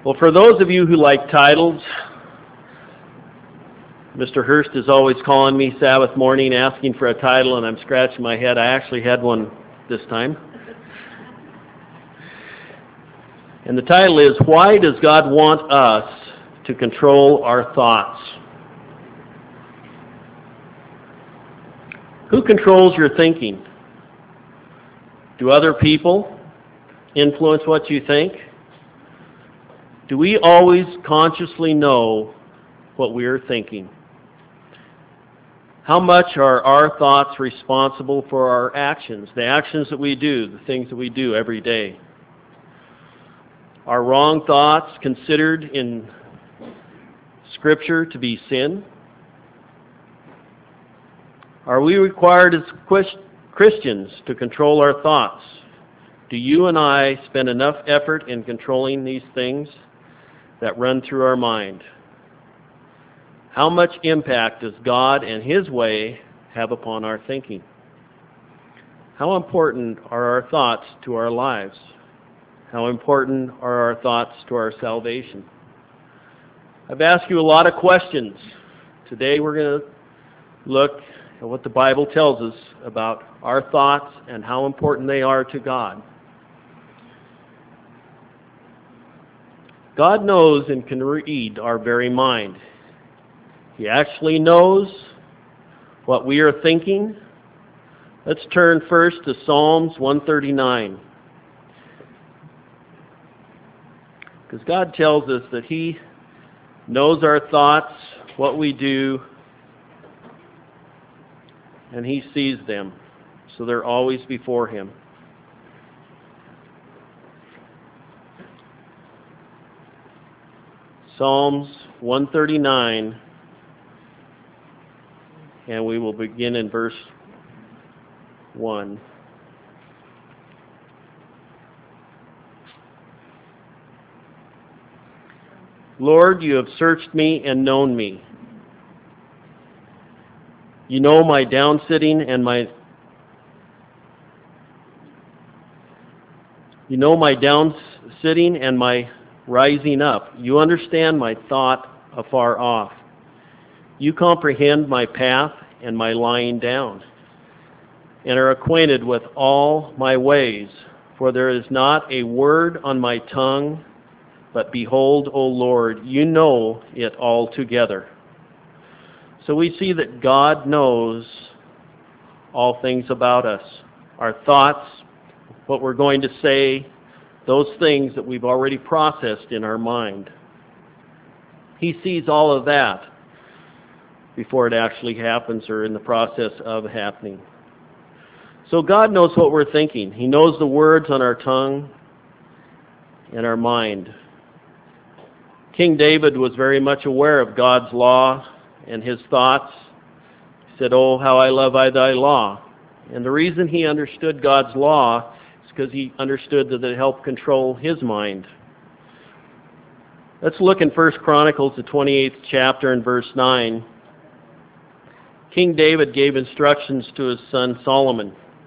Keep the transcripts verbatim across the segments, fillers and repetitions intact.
Well, for those of you who like titles, Mister Hurst is always calling me Sabbath morning asking for a title, and I'm scratching my head. I actually had one this time. And the title is, Why Does God Want Us to Control Our Thoughts? Who controls your thinking? Do other people influence what you think? Do we always consciously know what we are thinking? How much are our thoughts responsible for our actions, the actions that we do, the things that we do every day? Are wrong thoughts considered in Scripture to be sin? Are we required as Christians to control our thoughts? Do you and I spend enough effort in controlling these things that run through our mind? How much impact does God and His way have upon our thinking? How important are our thoughts to our lives? How important are our thoughts to our salvation? I've asked you a lot of questions. Today we're going to look at what the Bible tells us about our thoughts and how important they are to God. God knows and can read our very mind. He actually knows what we are thinking. Let's turn first to Psalms one thirty-nine. Because God tells us that He knows our thoughts, what we do, and He sees them. So they're always before Him. Psalms one thirty-nine, and we will begin in verse one. Lord, you have searched me and known me. You know my downsitting and my You know my downsitting and my rising up. You understand my thought afar off. You comprehend my path and my lying down, and are acquainted with all my ways. For there is not a word on my tongue, but behold, O Lord, you know it altogether. So we see that God knows all things about us, our thoughts, what we're going to say, those things that we've already processed in our mind. He sees all of that before it actually happens or in the process of happening. So God knows what we're thinking. He knows the words on our tongue and our mind. King David was very much aware of God's law and his thoughts. He said, "Oh, how I love I thy law." And the reason he understood God's law is because he understood that it helped control his mind. Let's look in First Chronicles, the twenty-eighth chapter, and verse nine. King David gave instructions to his son Solomon.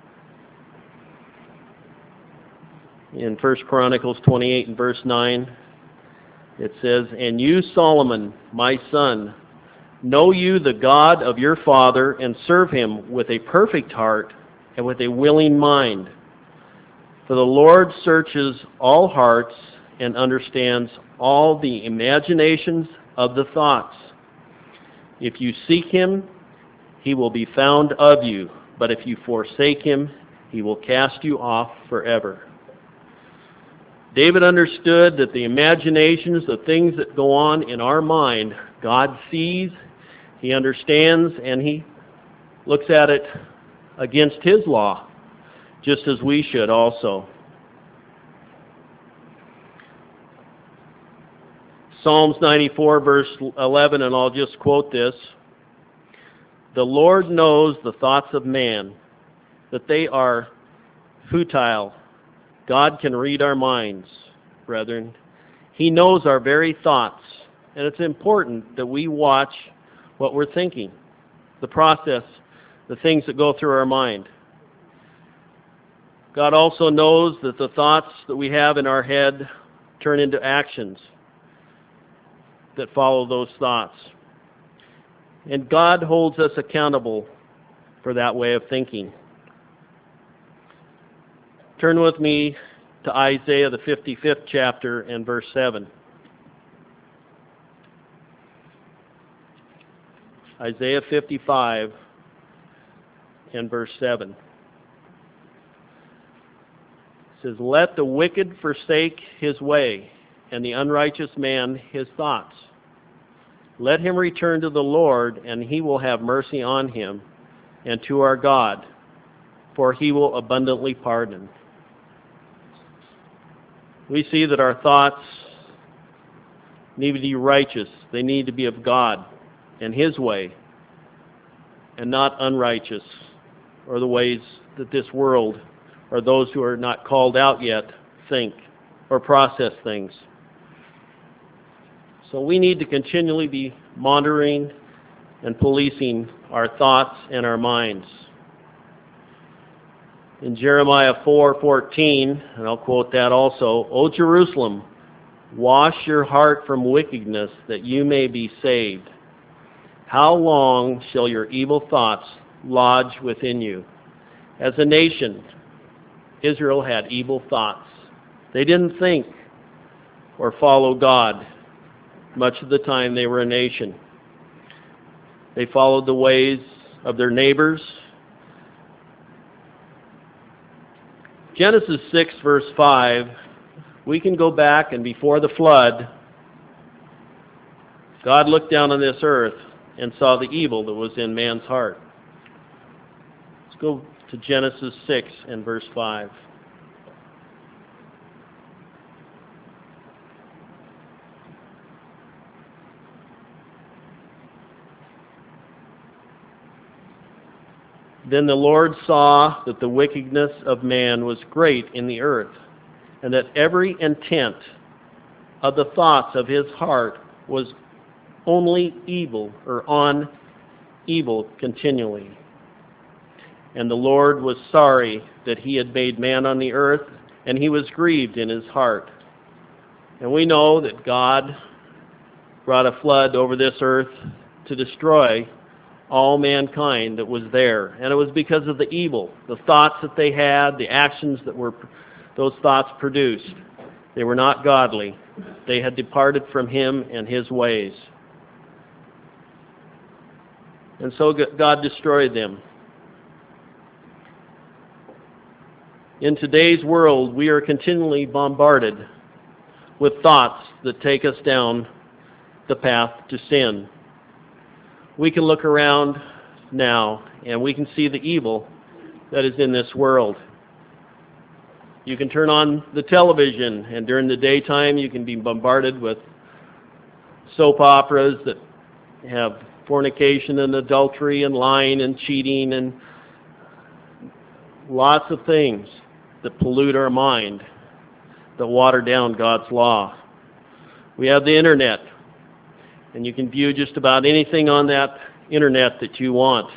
In First Chronicles twenty-eight and verse nine, it says, "And you, Solomon, my son, know you the God of your father, and serve him with a perfect heart and with a willing mind. For the Lord searches all hearts and understands all the imaginations of the thoughts. If you seek him, he will be found of you, but if you forsake him, he will cast you off forever." David understood that the imaginations, the things that go on in our mind, God sees, he understands, and he looks at it against his law, just as we should also. Psalms ninety-four, verse eleven, and I'll just quote this. "The Lord knows the thoughts of man, that they are futile." God can read our minds, brethren. He knows our very thoughts, and it's important that we watch what we're thinking, the process, the things that go through our mind. God also knows that the thoughts that we have in our head turn into actions. that follow those thoughts. And God holds us accountable for that way of thinking. Turn with me to Isaiah, the fifty-fifth chapter, and verse seven. Isaiah fifty-five and verse seven. It says, "Let the wicked forsake his way, and the unrighteous man his thoughts. Let him return to the Lord, and he will have mercy on him, and to our God, for he will abundantly pardon." We see that our thoughts need to be righteous. They need to be of God and his way, and not unrighteous, or the ways that this world, or those who are not called out yet, think or process things. So we need to continually be monitoring and policing our thoughts and our minds. In Jeremiah four fourteen, and I'll quote that also, "O Jerusalem, wash your heart from wickedness, that you may be saved. How long shall your evil thoughts lodge within you?" As a nation, Israel had evil thoughts. They didn't think or follow God. Much of the time they were a nation. They followed the ways of their neighbors. Genesis six verse five, we can go back, and before the flood, God looked down on this earth and saw the evil that was in man's heart. Let's go to Genesis six and verse five. "Then the Lord saw that the wickedness of man was great in the earth, and that every intent of the thoughts of his heart was only evil," or on evil continually. "And the Lord was sorry that he had made man on the earth, and he was grieved in his heart." And we know that God brought a flood over this earth to destroy all mankind that was there. And it was because of the evil, the thoughts that they had, the actions that were those thoughts produced. They were not godly. They had departed from him and his ways. And so God destroyed them. In today's world, we are continually bombarded with thoughts that take us down the path to sin. We can look around now and we can see the evil that is in this world. You can turn on the television, and during the daytime you can be bombarded with soap operas that have fornication and adultery and lying and cheating and lots of things that pollute our mind, that water down God's law. We have the internet, and you can view just about anything on that internet that you want.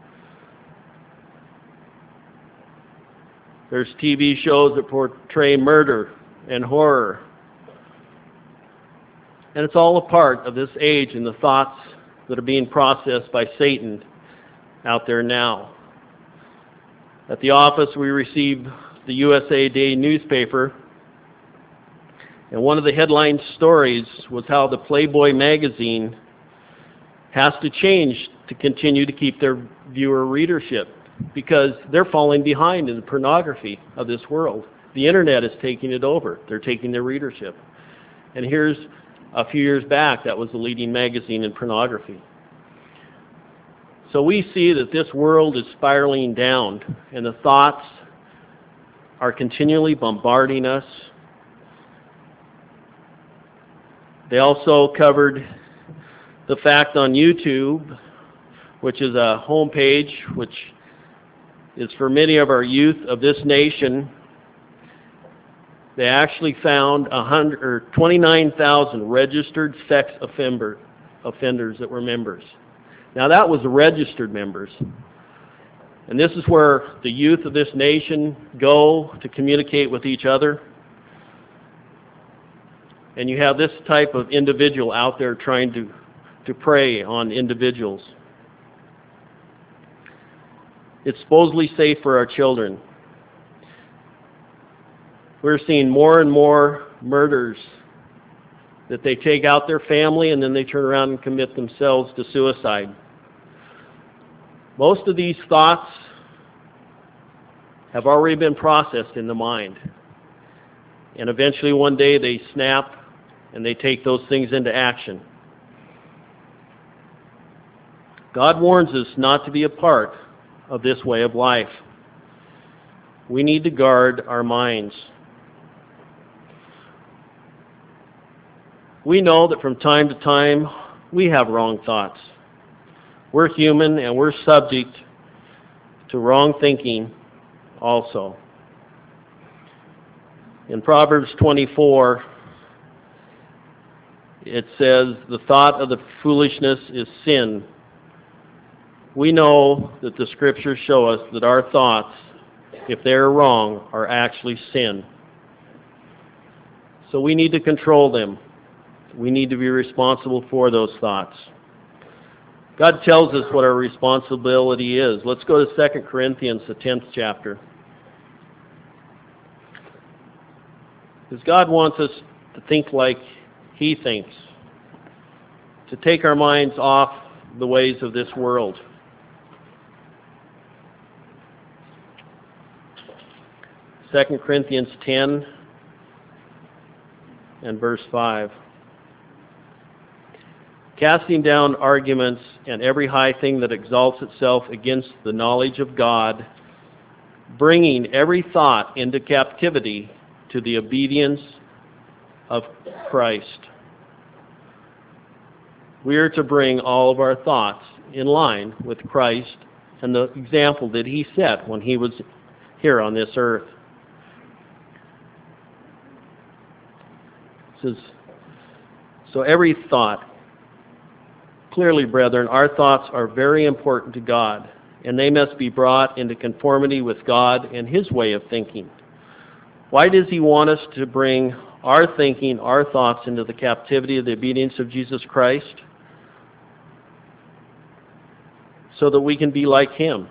There's T V shows that portray murder and horror. And it's all a part of this age and the thoughts that are being processed by Satan out there now. At the office, we received the U S A Today newspaper, and one of the headline stories was how the Playboy magazine has to change to continue to keep their viewer readership, because they're falling behind in the pornography of this world. The internet is taking it over. They're taking their readership. And here's a few years back, that was the leading magazine in pornography. So we see that this world is spiraling down, and the thoughts are continually bombarding us. They also covered the fact on YouTube, which is a homepage which is for many of our youth of this nation. They actually found one hundred, or twenty-nine thousand registered sex offender, offenders that were members. Now that was the registered members. And this is where the youth of this nation go to communicate with each other. And you have this type of individual out there trying to, to prey on individuals. It's supposedly safe for our children. We're seeing more and more murders that they take out their family and then they turn around and commit themselves to suicide. Most of these thoughts have already been processed in the mind. And eventually one day they snap and they take those things into action. God warns us not to be a part of this way of life. We need to guard our minds. We know that from time to time we have wrong thoughts. We're human and we're subject to wrong thinking also. In Proverbs twenty-four, it says, "The thought of the foolishness is sin." We know that the Scriptures show us that our thoughts, if they are wrong, are actually sin. So we need to control them. We need to be responsible for those thoughts. God tells us what our responsibility is. Let's go to Second Corinthians, the tenth chapter. Because God wants us to think like He thinks, to take our minds off the ways of this world. Second Corinthians ten and verse five. "Casting down arguments and every high thing that exalts itself against the knowledge of God, bringing every thought into captivity to the obedience of Christ." We are to bring all of our thoughts in line with Christ and the example that He set when He was here on this earth. It says, so every thought, clearly, brethren, our thoughts are very important to God, and they must be brought into conformity with God and His way of thinking. Why does He want us to bring our thinking, our thoughts into the captivity of the obedience of Jesus Christ? So that we can be like Him.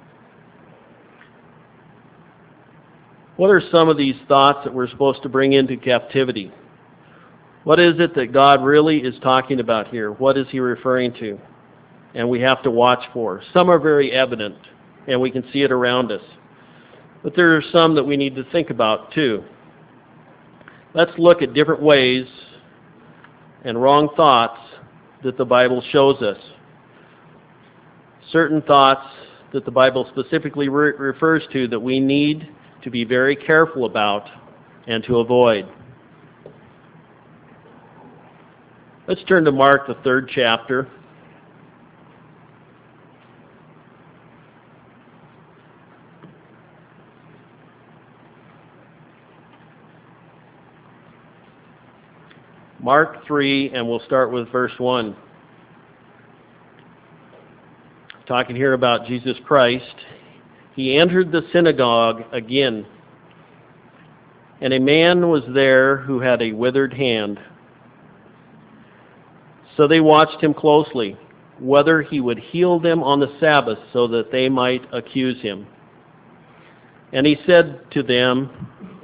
What are some of these thoughts that we're supposed to bring into captivity? What is it that God really is talking about here? What is He referring to? And we have to watch for. Some are very evident, and we can see it around us. But there are some that we need to think about too. Let's look at different ways and wrong thoughts that the Bible shows us. Certain thoughts that the Bible specifically re- refers to that we need to be very careful about and to avoid. Let's turn to Mark, the third chapter. Mark three, and we'll start with verse one. Talking here about Jesus Christ. He entered the synagogue again, and a man was there who had a withered hand. So they watched him closely, whether he would heal them on the Sabbath so that they might accuse him. And he said to them,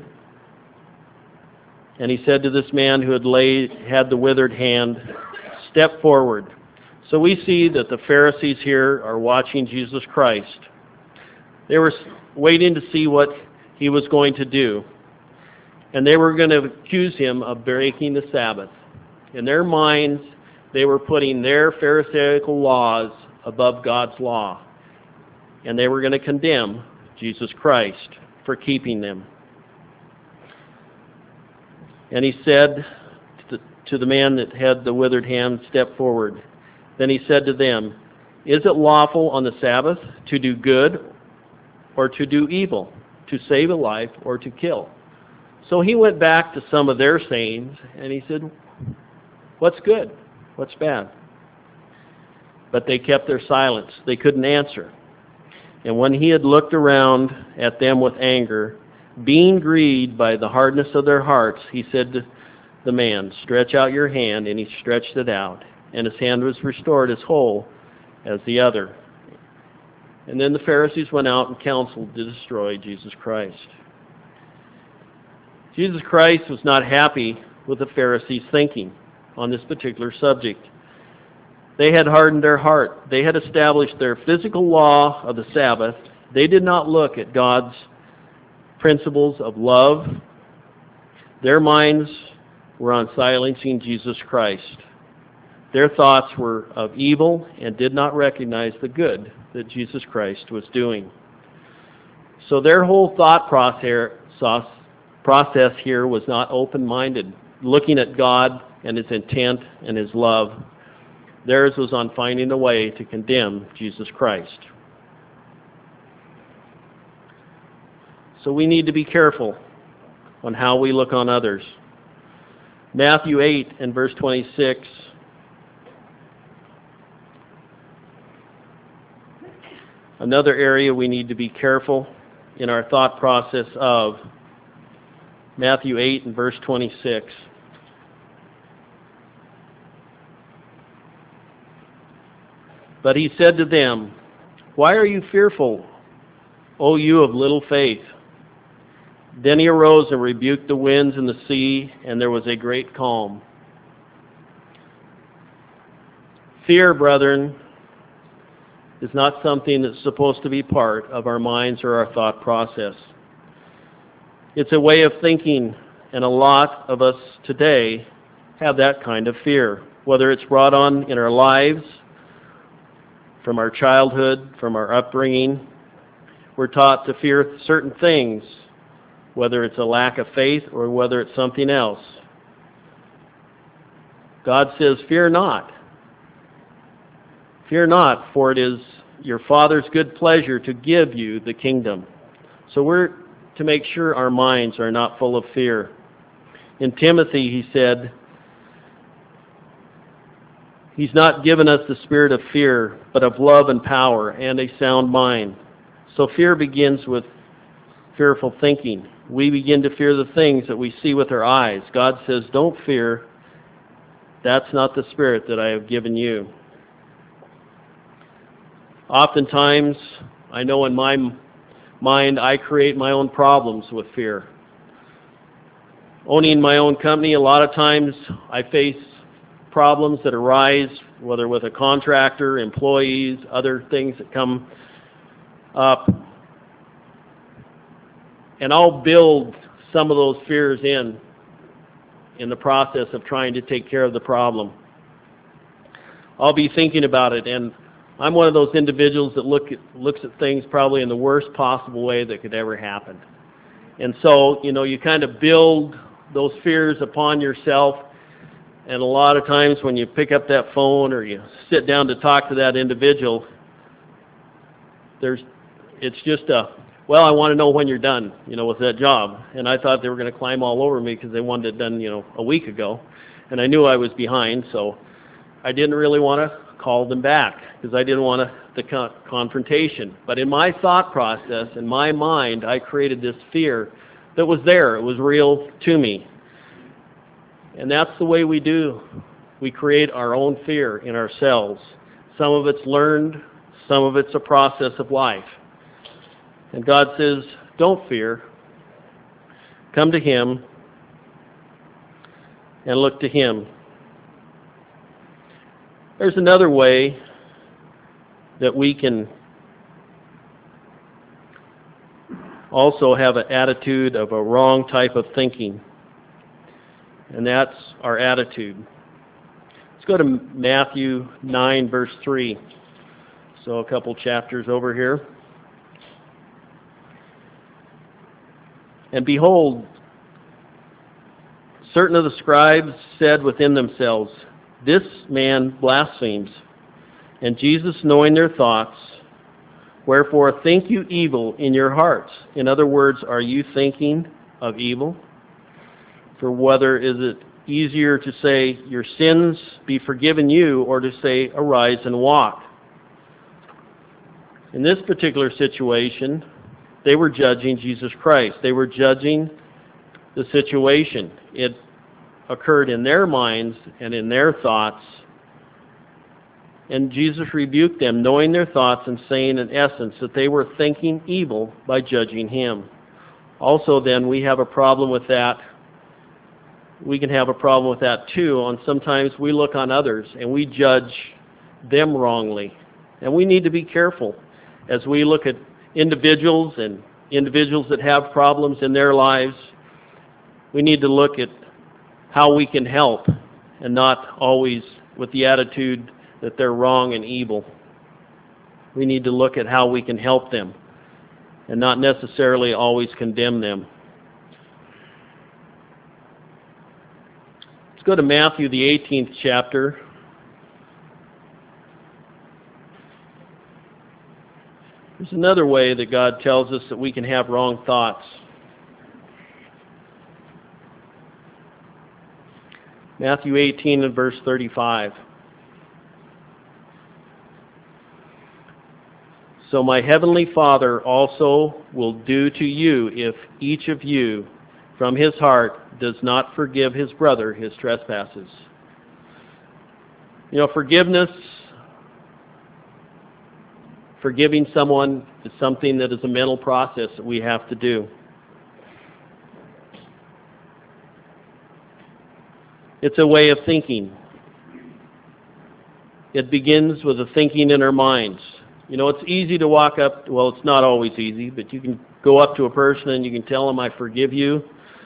and he said to this man who had laid, had the withered hand, "Step forward." So we see that the Pharisees here are watching Jesus Christ. They were waiting to see what He was going to do. And they were going to accuse Him of breaking the Sabbath. In their minds, they were putting their Pharisaical laws above God's law. And they were going to condemn Jesus Christ for keeping them. And He said to the, to the man that had the withered hand, "Step forward." Then He said to them, "Is it lawful on the Sabbath to do good or to do evil, to save a life or to kill?" So He went back to some of their sayings and He said, "What's good? What's bad?" But they kept their silence. They couldn't answer. And when He had looked around at them with anger, being grieved by the hardness of their hearts, He said to the man, "Stretch out your hand," and he stretched it out, and his hand was restored as whole as the other. And then the Pharisees went out and counseled to destroy Jesus Christ. Jesus Christ was not happy with the Pharisees' thinking on this particular subject. They had hardened their heart. They had established their physical law of the Sabbath. They did not look at God's principles of love. Their minds were on silencing Jesus Christ. Their thoughts were of evil and did not recognize the good that Jesus Christ was doing. So their whole thought process process here was not open-minded, looking at God and His intent and His love. Theirs was on finding a way to condemn Jesus Christ. So we need to be careful on how we look on others. Matthew eight and verse twenty-six. Another area we need to be careful in our thought process of. Matthew eight and verse twenty-six. But he said to them, "Why are you fearful, O you of little faith?" Then he arose and rebuked the winds and the sea, and there was a great calm. Fear, brethren, is not something that's supposed to be part of our minds or our thought process. It's a way of thinking, and a lot of us today have that kind of fear, whether it's brought on in our lives, from our childhood, from our upbringing. We're taught to fear certain things, whether it's a lack of faith or whether it's something else. God says, "Fear not. Fear not, for it is your Father's good pleasure to give you the kingdom." So we're to make sure our minds are not full of fear. In Timothy, he said, He's not given us the spirit of fear, but of love and power and a sound mind. So fear begins with fearful thinking. We begin to fear the things that we see with our eyes. God says, "Don't fear. That's not the spirit that I have given you." Oftentimes, I know in my mind, I create my own problems with fear. Owning my own company, a lot of times I face problems that arise, whether with a contractor, employees, other things that come up. And I'll build some of those fears in, in the process of trying to take care of the problem. I'll be thinking about it, and I'm one of those individuals that look at, looks at things probably in the worst possible way that could ever happen. And so, you know, you kind of build those fears upon yourself, and a lot of times when you pick up that phone or you sit down to talk to that individual, there's, it's just a, well, I want to know when you're done, you know, with that job. And I thought they were going to climb all over me because they wanted it done, you know, a week ago. And I knew I was behind, so I didn't really want to call them back because I didn't want a, the con- confrontation. But in my thought process, in my mind, I created this fear that was there. It was real to me. And that's the way we do. We create our own fear in ourselves. Some of it's learned, some of it's a process of life. And God says, don't fear. Come to Him and look to Him. There's another way that we can also have an attitude of a wrong type of thinking, and that's our attitude. Let's go to Matthew nine, verse three. So a couple chapters over here. And behold, certain of the scribes said within themselves, "This man blasphemes." And Jesus, knowing their thoughts, "Wherefore think you evil in your hearts?" In other words, are you thinking of evil? For whether is it easier to say, "Your sins be forgiven you," or to say, "Arise and walk"? In this particular situation, they were judging Jesus Christ. They were judging the situation. It occurred in their minds and in their thoughts. And Jesus rebuked them, knowing their thoughts and saying in essence that they were thinking evil by judging him. Also then, we have a problem with that. We can have a problem with that too. And sometimes we look on others and we judge them wrongly. And we need to be careful as we look at individuals and individuals that have problems in their lives. We need to look at how we can help and not always with the attitude that they're wrong and evil. We need to look at how we can help them and not necessarily always condemn them. Let's go to Matthew, the eighteenth chapter. There's another way that God tells us that we can have wrong thoughts. Matthew eighteen and verse thirty-five. So my heavenly Father also will do to you if each of you from his heart does not forgive his brother his trespasses. You know, forgiveness, forgiving someone is something that is a mental process that we have to do. It's a way of thinking. It begins with a thinking in our minds. You know, it's easy to walk up, well, it's not always easy, but you can go up to a person and you can tell them, I forgive you.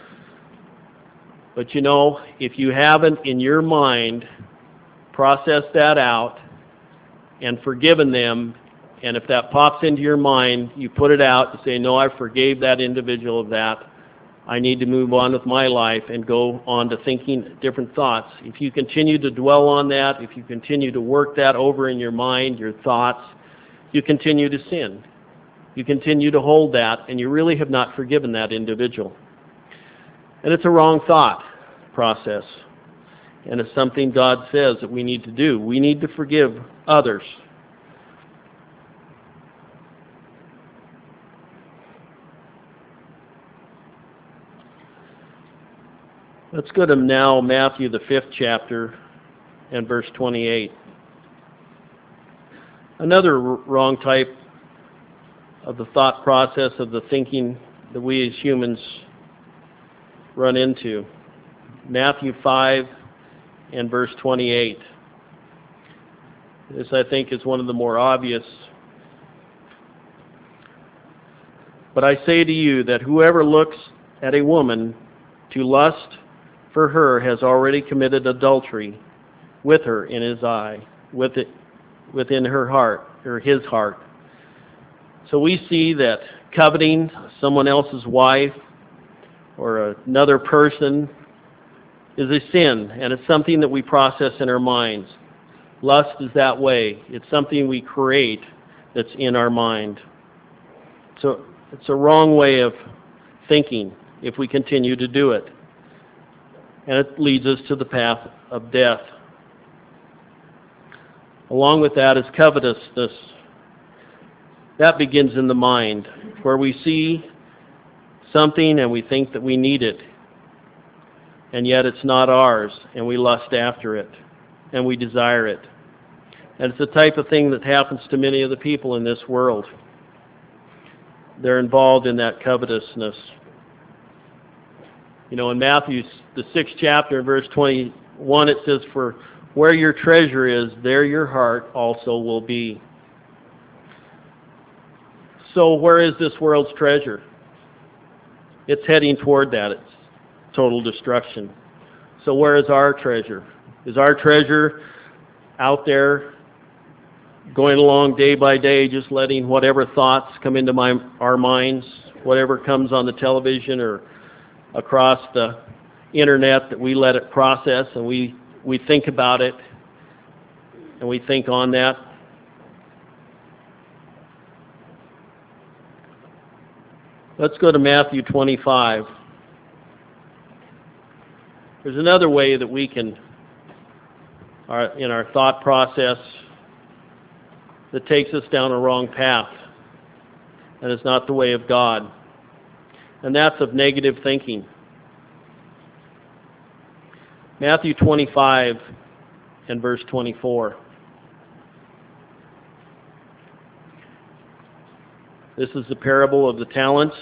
But you know, if you haven't in your mind processed that out and forgiven them, and if that pops into your mind, you put it out and say, no, I forgave that individual of that. I need to move on with my life and go on to thinking different thoughts. If you continue to dwell on that, if you continue to work that over in your mind, your thoughts, you continue to sin. You continue to hold that, and you really have not forgiven that individual. And it's a wrong thought process. And it's something God says that we need to do. We need to forgive others. Let's go to now Matthew, the fifth chapter, and verse twenty-eight. Another wrong type of the thought process of the thinking that we as humans run into. Matthew five and verse twenty-eight. This, I think, is one of the more obvious. But I say to you that whoever looks at a woman to lust for her has already committed adultery with her in his eye, with it, within her heart, or his heart. So we see that coveting someone else's wife or another person is a sin, and it's something that we process in our minds. Lust is that way. It's something we create that's in our mind. So it's a wrong way of thinking if we continue to do it. And it leads us to the path of death. Along with that is covetousness. That begins in the mind, where we see something and we think that we need it, and yet it's not ours, and we lust after it, and we desire it. And it's the type of thing that happens to many of the people in this world. They're involved in that covetousness. You know, in Matthew, the sixth chapter, verse twenty-one, it says, for where your treasure is, there your heart also will be. So where is this world's treasure? It's heading toward that. It's total destruction. So where is our treasure? Is our treasure out there going along day by day, just letting whatever thoughts come into my, our minds, whatever comes on the television or across the internet, that we let it process and we, we think about it and we think on that? Let's go to Matthew twenty-five. There's another way that we can, our, in our thought process, that takes us down a wrong path, and it's not the way of God. And that's of negative thinking. Matthew twenty-five and verse twenty-four. This is the parable of the talents.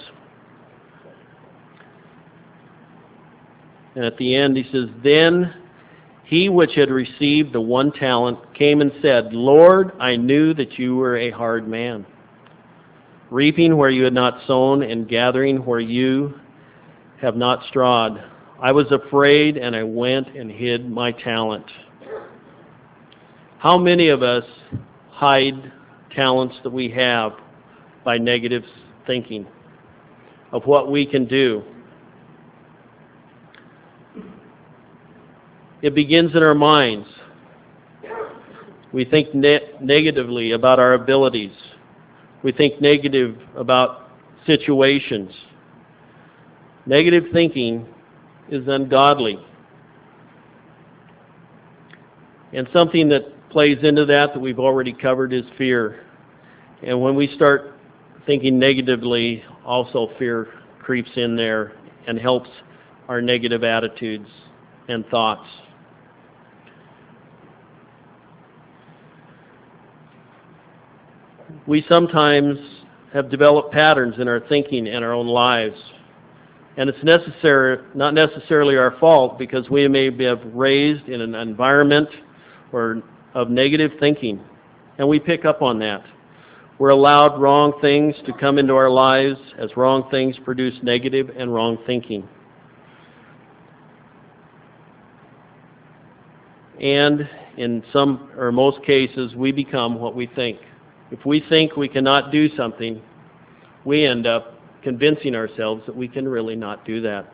And at the end he says, "Then he which had received the one talent came and said, Lord, I knew that you were a hard man, reaping where you had not sown and gathering where you have not strawed. I was afraid and I went and hid my talent." How many of us hide talents that we have by negative thinking of what we can do? It begins in our minds. We think ne- negatively about our abilities. We think negative about situations. Negative thinking is ungodly. And something that plays into that that we've already covered is fear. And when we start thinking negatively, also fear creeps in there and helps our negative attitudes and thoughts. We sometimes have developed patterns in our thinking and our own lives. And it's necessary, not necessarily our fault, because we may be raised in an environment or of negative thinking, and we pick up on that. We're allowed wrong things to come into our lives, as wrong things produce negative and wrong thinking. And in some or most cases, we become what we think. If we think we cannot do something, we end up convincing ourselves that we can really not do that.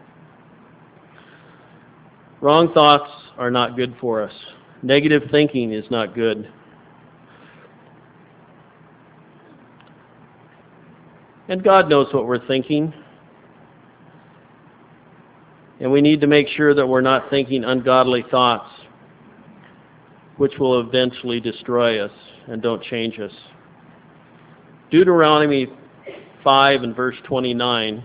Wrong thoughts are not good for us. Negative thinking is not good. And God knows what we're thinking. And we need to make sure that we're not thinking ungodly thoughts, which will eventually destroy us and don't change us. Deuteronomy five and verse twenty-nine.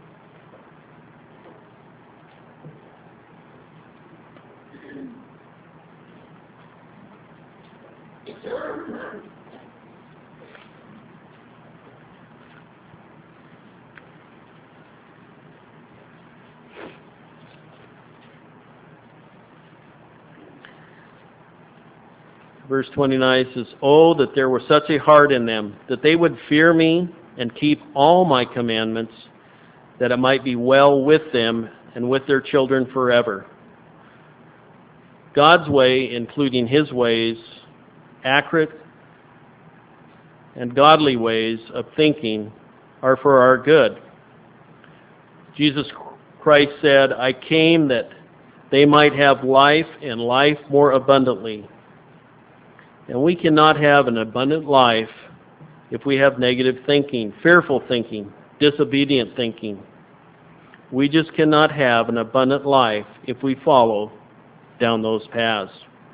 Verse twenty-nine says, "Oh, that there were such a heart in them, that they would fear me and keep all my commandments, that it might be well with them and with their children forever." God's way, including His ways, accurate and godly ways of thinking, are for our good. Jesus Christ said, "I came that they might have life and life more abundantly." And we cannot have an abundant life if we have negative thinking, fearful thinking, disobedient thinking. We just cannot have an abundant life if we follow down those paths.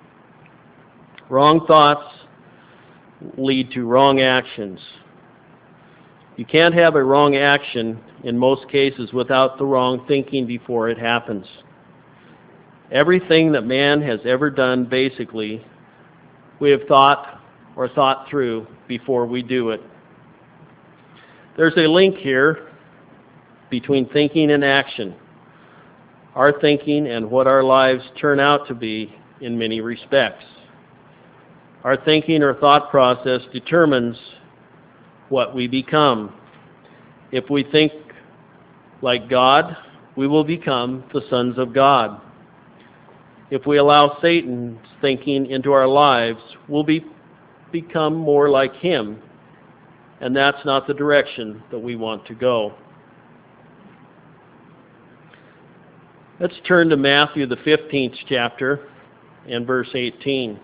Wrong thoughts lead to wrong actions. You can't have a wrong action in most cases without the wrong thinking before it happens. Everything that man has ever done, basically, we have thought or thought through before we do it. There's a link here between thinking and action. Our thinking and what our lives turn out to be in many respects. Our thinking or thought process determines what we become. If we think like God, we will become the sons of God. If we allow Satan's thinking into our lives, we'll be, become more like him. And that's not the direction that we want to go. Let's turn to Matthew, the fifteenth chapter, and verse eighteen.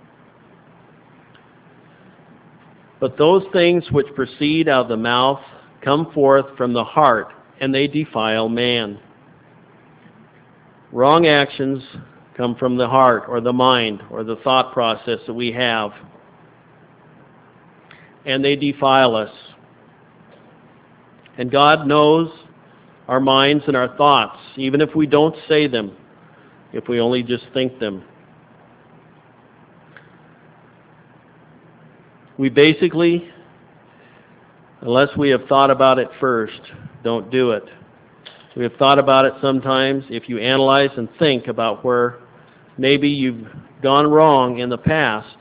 "But those things which proceed out of the mouth come forth from the heart, and they defile man. Wrong actions come from the heart or the mind or the thought process that we have, and they defile us. And God knows our minds and our thoughts, even if we don't say them, if we only just think them. We basically, unless we have thought about it first, don't do it. We have thought about it sometimes. If you analyze and think about where maybe you've gone wrong in the past,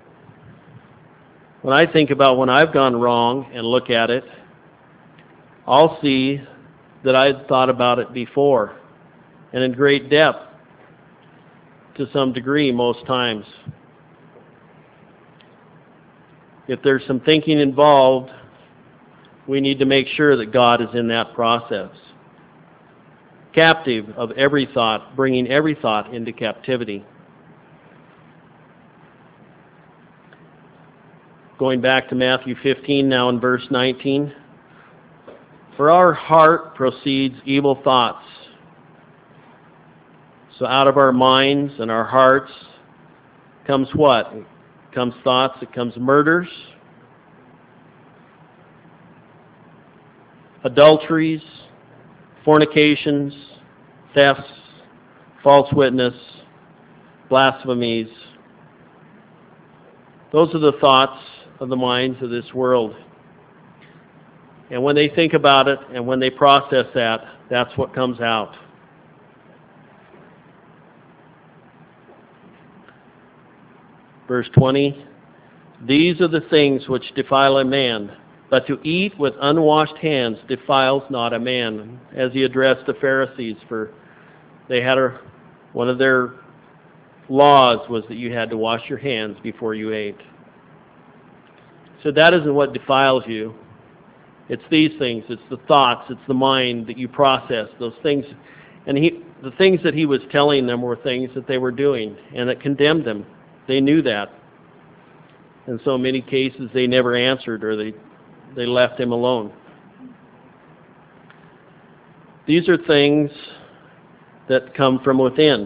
when I think about when I've gone wrong and look at it, I'll see that I'd thought about it before, and in great depth to some degree most times. If there's some thinking involved, we need to make sure that God is in that process. Captive of every thought, bringing every thought into captivity. Going back to Matthew fifteen now in verse nineteen. For our heart proceeds evil thoughts. So out of our minds and our hearts comes what? It comes thoughts, it comes murders, adulteries, fornications, thefts, false witness, blasphemies. Those are the thoughts of the minds of this world. And when they think about it and when they process that, that's what comes out. Verse twenty, these are the things which defile a man, but to eat with unwashed hands defiles not a man. As he addressed the Pharisees, for they had a, one of their laws was that you had to wash your hands before you ate. So that isn't what defiles you. It's these things. It's the thoughts. It's the mind that you process. Those things, and he, the things that he was telling them were things that they were doing, and that condemned them. They knew that. And so in many cases they never answered, or they, they left him alone. These are things that come from within.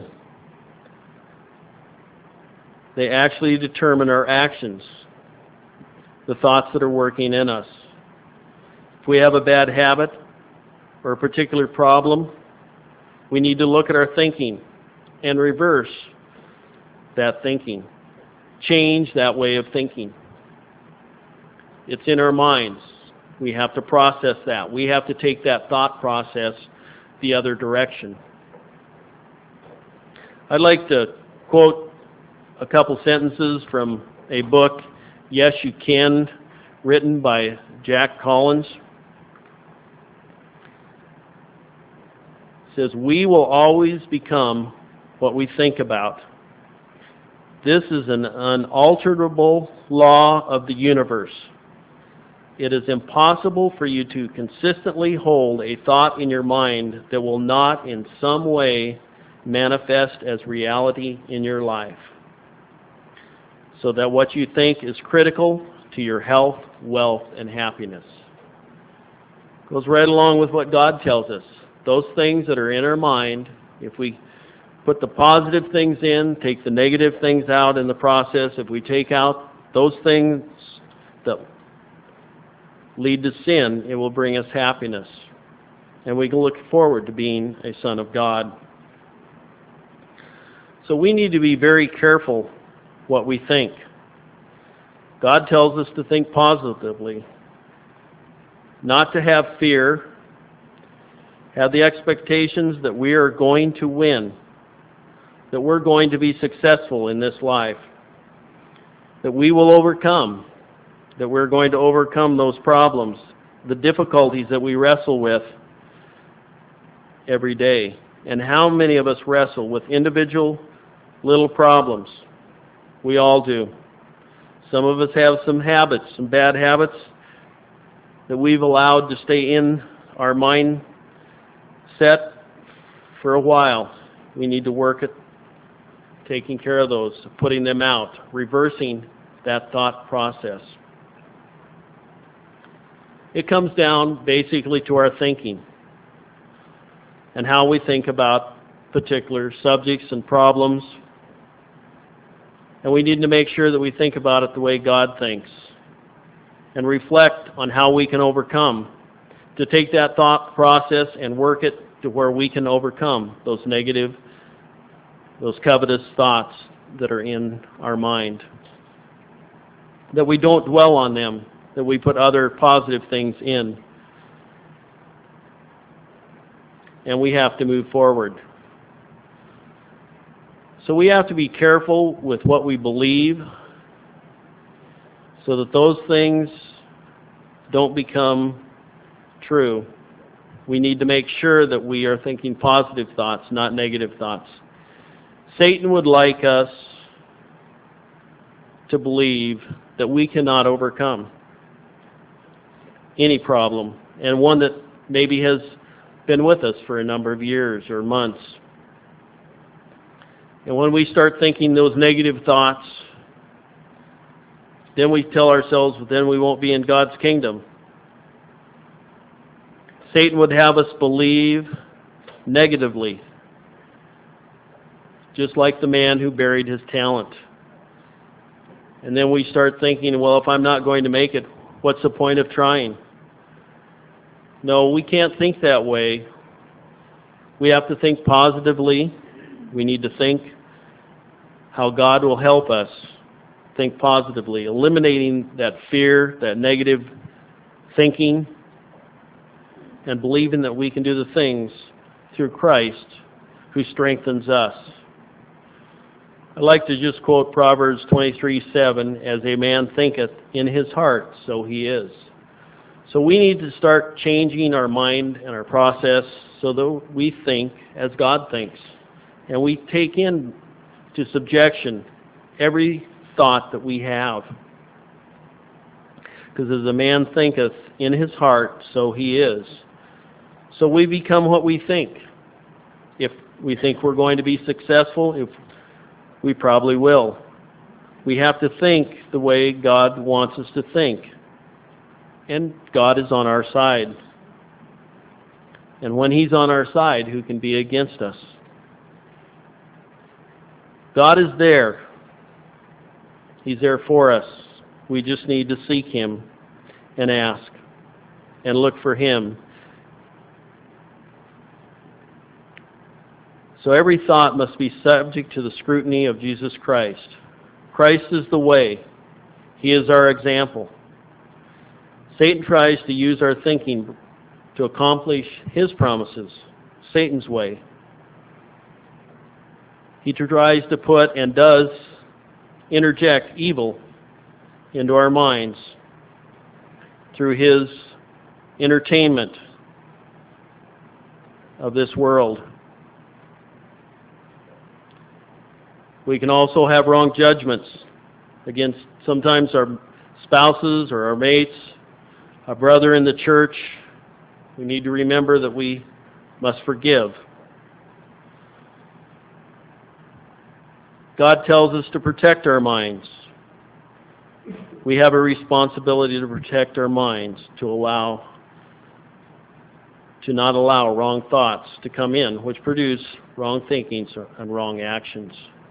They actually determine our actions, the thoughts that are working in us. If we have a bad habit or a particular problem, we need to look at our thinking and reverse that thinking. Change that way of thinking. It's in our minds. We have to process that. We have to take that thought process the other direction. I'd like to quote a couple sentences from a book, Yes, You Can, written by Jack Collins. It says, we will always become what we think about. This is an unalterable law of the universe. It is impossible for you to consistently hold a thought in your mind that will not in some way manifest as reality in your life. So that what you think is critical to your health, wealth, and happiness. Goes right along with what God tells us. Those things that are in our mind, if we put the positive things in, take the negative things out in the process, if we take out those things that lead to sin, it will bring us happiness. And we can look forward to being a son of God. So we need to be very careful what we think. God tells us to think positively, not to have fear, have the expectations that we are going to win, that we're going to be successful in this life, that we will overcome, that we're going to overcome those problems, the difficulties that we wrestle with every day. And how many of us wrestle with individual little problems? We all do. Some of us have some habits, some bad habits that we've allowed to stay in our mind set for a while. We need to work at taking care of those, putting them out, reversing that thought process. It comes down basically to our thinking and how we think about particular subjects and problems. And we need to make sure that we think about it the way God thinks and reflect on how we can overcome, to take that thought process and work it to where we can overcome those negative, those covetous thoughts that are in our mind. That we don't dwell on them, that we put other positive things in. And we have to move forward. So we have to be careful with what we believe so that those things don't become true. We need to make sure that we are thinking positive thoughts, not negative thoughts. Satan would like us to believe that we cannot overcome any problem, and one that maybe has been with us for a number of years or months. And when we start thinking those negative thoughts, then we tell ourselves, well, then we won't be in God's kingdom. Satan would have us believe negatively, just like the man who buried his talent. And then we start thinking, well, if I'm not going to make it, what's the point of trying? No, we can't think that way. We have to think positively. We need to think how God will help us think positively, eliminating that fear, that negative thinking, and believing that we can do the things through Christ who strengthens us. I'd like to just quote Proverbs twenty-three seven, as a man thinketh in his heart, so he is. So we need to start changing our mind and our process so that we think as God thinks. And we take in to subjection every thought that we have. Because as a man thinketh in his heart, so he is. So we become what we think. If we think we're going to be successful, if we probably will. We have to think the way God wants us to think. And God is on our side. And when He's on our side, who can be against us? God is there. He's there for us. We just need to seek Him and ask and look for Him. So every thought must be subject to the scrutiny of Jesus Christ. Christ is the way. He is our example. Satan tries to use our thinking to accomplish his promises, Satan's way. He tries to put and does interject evil into our minds through his entertainment of this world. We can also have wrong judgments against sometimes our spouses or our mates, a brother in the church. We need to remember that we must forgive. God tells us to protect our minds. We have a responsibility to protect our minds, to allow, to not allow wrong thoughts to come in, which produce wrong thinkings and wrong actions.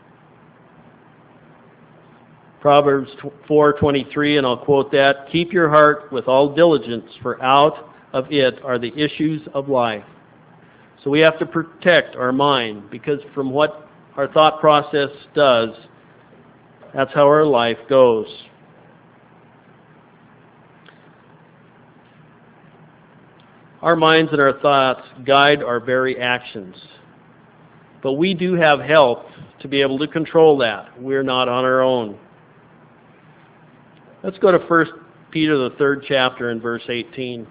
Proverbs four twenty-three, and I'll quote that, "Keep your heart with all diligence, for out of it are the issues of life." So we have to protect our mind, because from what our thought process does, that's how our life goes. Our minds and our thoughts guide our very actions. But we do have help to be able to control that. We're not on our own. Let's go to First Peter, the third chapter, and verse eighteen.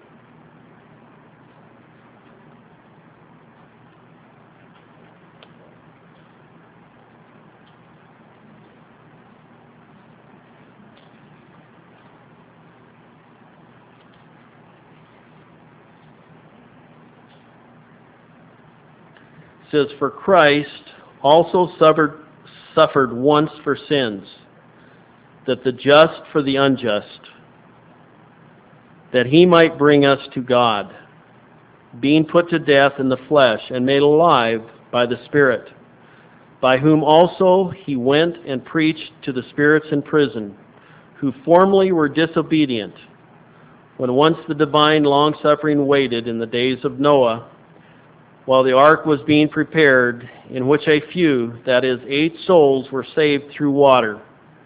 It says, "For Christ also suffered, suffered once for sins, that the just for the unjust, that he might bring us to God, being put to death in the flesh and made alive by the Spirit, by whom also he went and preached to the spirits in prison, who formerly were disobedient, when once the divine long-suffering waited in the days of Noah, while the ark was being prepared, in which a few, that is, eight souls, were saved through water.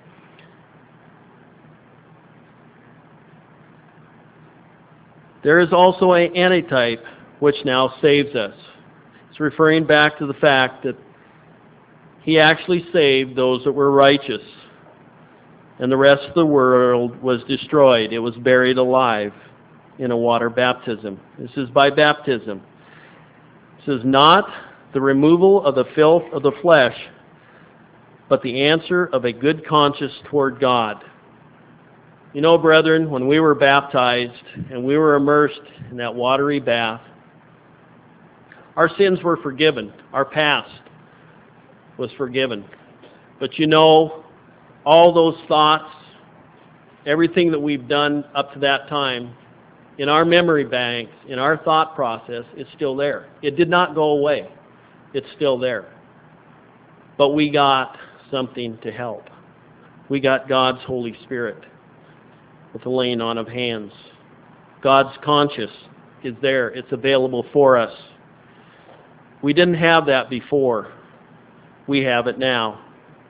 There is also an antitype which now saves us. It's referring back to the fact that he actually saved those that were righteous, and the rest of the world was destroyed. It was buried alive in a water baptism. This is by baptism. This is not the removal of the filth of the flesh, but the answer of a good conscience toward God. You know, brethren, when we were baptized and we were immersed in that watery bath, our sins were forgiven. Our past was forgiven. But you know, all those thoughts, everything that we've done up to that time, in our memory banks, in our thought process, is still there. It did not go away. It's still there. But we got something to help. We got God's Holy Spirit with the laying on of hands. God's conscience is there. It's available for us. We didn't have that before. We have it now.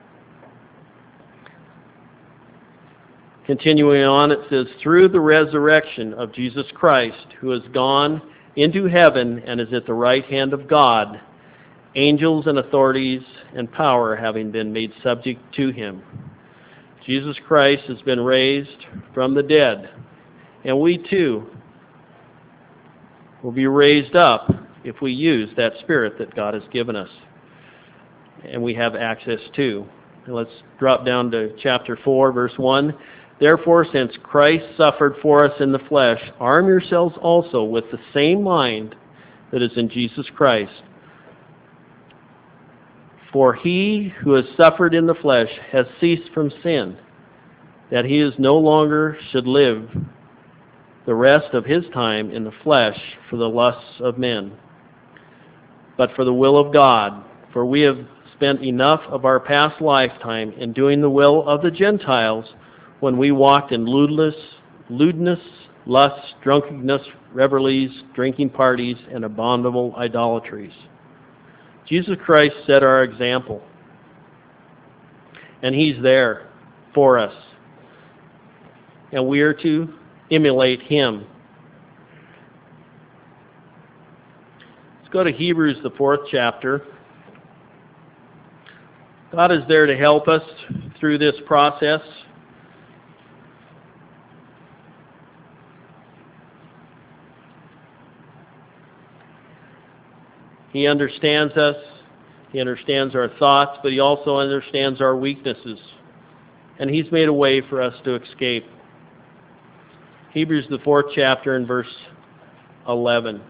Continuing on, it says, through the resurrection of Jesus Christ, who has gone into heaven and is at the right hand of God, angels and authorities and power having been made subject to him. Jesus Christ has been raised from the dead, and we too will be raised up if we use that Spirit that God has given us and we have access to. And let's drop down to chapter four, verse one. Therefore, since Christ suffered for us in the flesh, arm yourselves also with the same mind that is in Jesus Christ. For he who has suffered in the flesh has ceased from sin, that he is no longer should live the rest of his time in the flesh for the lusts of men, but for the will of God. For we have spent enough of our past lifetime in doing the will of the Gentiles, when we walked in lewdness, lewdness, lust, drunkenness, revelries, drinking parties, and abominable idolatries. Jesus Christ set our example, and he's there for us, and we are to emulate him. Let's go to Hebrews, the fourth chapter. God is there to help us through this process. He understands us. He understands our thoughts, but he also understands our weaknesses. And he's made a way for us to escape. Hebrews, the fourth chapter, and verse eleven.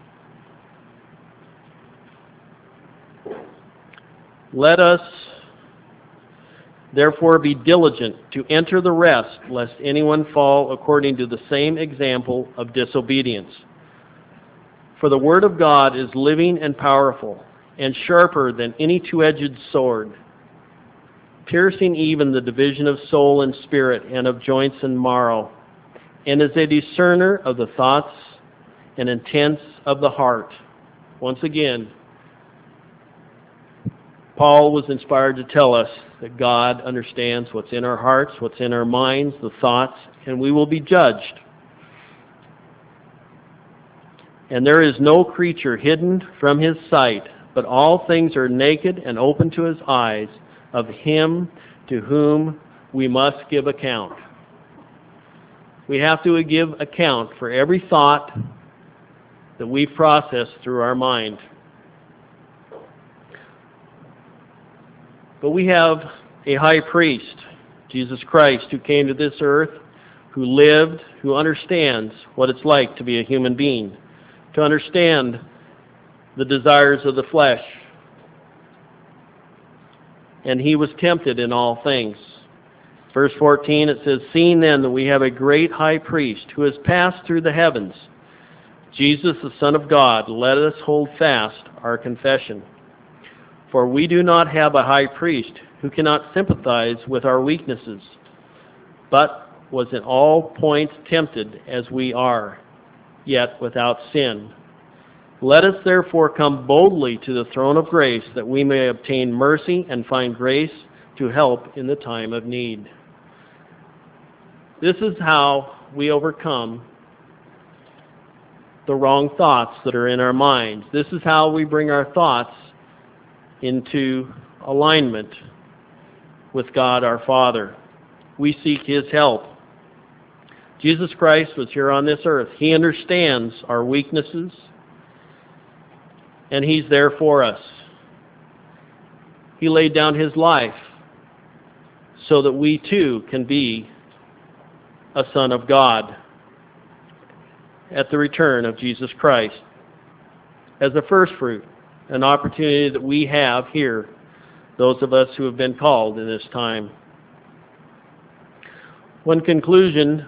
Let us therefore be diligent to enter the rest, lest anyone fall according to the same example of disobedience. For the word of God is living and powerful, and sharper than any two-edged sword, piercing even the division of soul and spirit, and of joints and marrow, and is a discerner of the thoughts and intents of the heart. Once again, Paul was inspired to tell us that God understands what's in our hearts, what's in our minds, the thoughts, and we will be judged. And there is no creature hidden from his sight, but all things are naked and open to his eyes, of him to whom we must give account. We have to give account for every thought that we process through our mind. But we have a high priest, Jesus Christ, who came to this earth, who lived, who understands what it's like to be a human being, to understand the desires of the flesh. And he was tempted in all things, Verse fourteen, it says, "Seeing then that we have a great high priest who has passed through the heavens, Jesus the Son of God, let us hold fast our confession. For we do not have a high priest who cannot sympathize with our weaknesses, but was in all points tempted as we are, yet without sin. Let us therefore come boldly to the throne of grace, that we may obtain mercy and find grace to help in the time of need." This is how we overcome the wrong thoughts that are in our minds. This is how we bring our thoughts into alignment with God our Father. We seek His help. Jesus Christ was here on this earth. He understands our weaknesses, and He's there for us. He laid down His life so that we too can be a son of God at the return of Jesus Christ, as a first fruit, an opportunity that we have here, those of us who have been called in this time. One conclusion: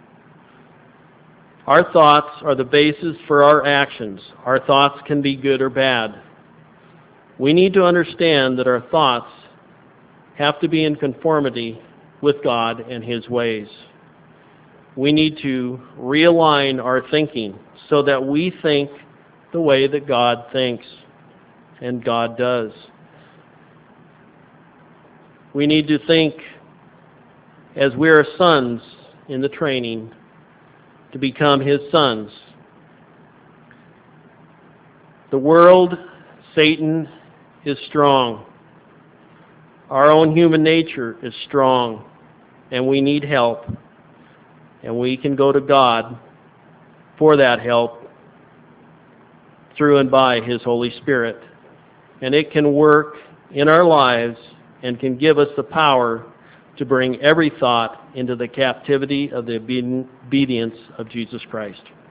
our thoughts are the basis for our actions. Our thoughts can be good or bad. We need to understand that our thoughts have to be in conformity with God and His ways. We need to realign our thinking so that we think the way that God thinks and God does. We need to think as we are sons in the training to become His sons. The world, Satan, is strong. Our own human nature is strong, and we need help. And we can go to God for that help through and by His Holy Spirit. And it can work in our lives and can give us the power to bring every thought into the captivity of the obedience of Jesus Christ.